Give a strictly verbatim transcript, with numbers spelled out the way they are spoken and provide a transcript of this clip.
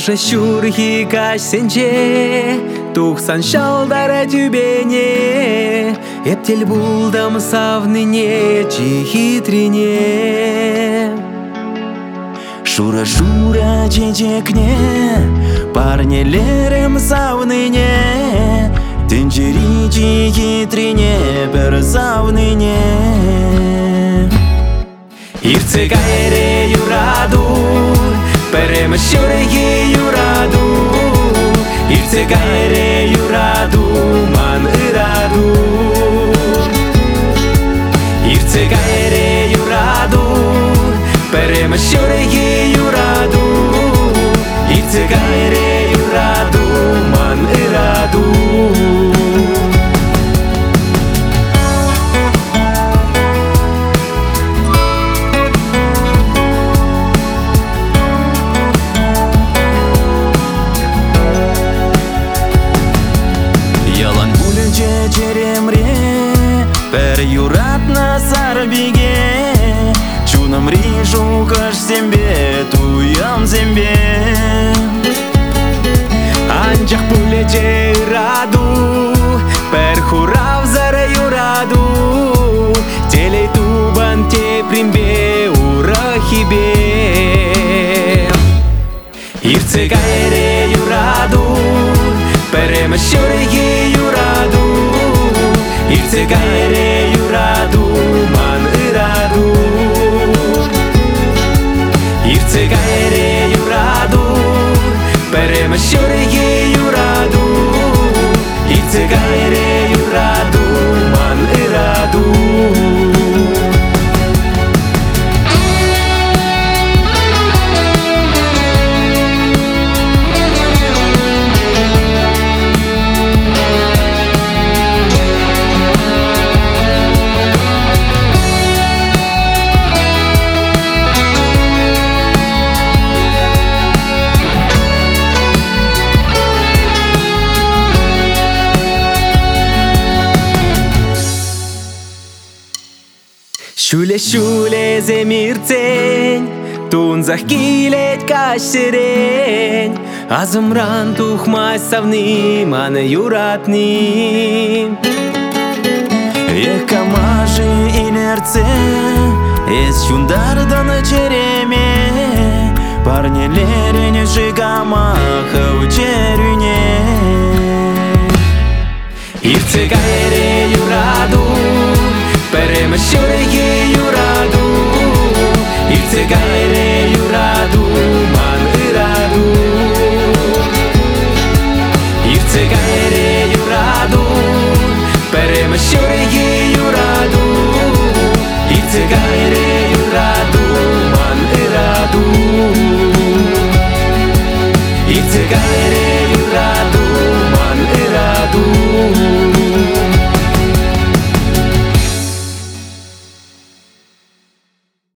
Уже шурхи кашсенче тухсан шалдара түбене, эптел булдым савныне чихитрине. Шура-шура чечекне, парнелерім савныне, тенчери чихитрине бір савныне. Ирце кайре юраду, перем шурхи юраду. Ирце кайре юраду, ман ыраду. Ирце кайре юраду, перем шурхи юраду. Ирце кайре юраду, ман ыраду. Per юратна сарбиге, чунам рижу каш зембе, туям зембе. Анчах пулече раду, per хурав зара юраду. Телей тубан те примбе урахибе. Ирце кайре юраду, перем шурхи юраду. Ирце кайре юраду, ман ыраду. Ирце кайре юраду, перем шурхи юраду. Ирце кайре юраду, ман ыраду. Шуле-шуле земирцень, тунзах килет кашерень. Азымран тухмай савны, маны юратны. Екамажи инерце, эс шундардан череме, парнелерен жигамаха учерюне. Ирце кайре юраду, перем шурхи юраду. Ирце кайре юраду, ман ыраду. Ирце кайре юраду, перем шурхи юраду. Ирце кайре юраду, ман ыраду. Ирце кайре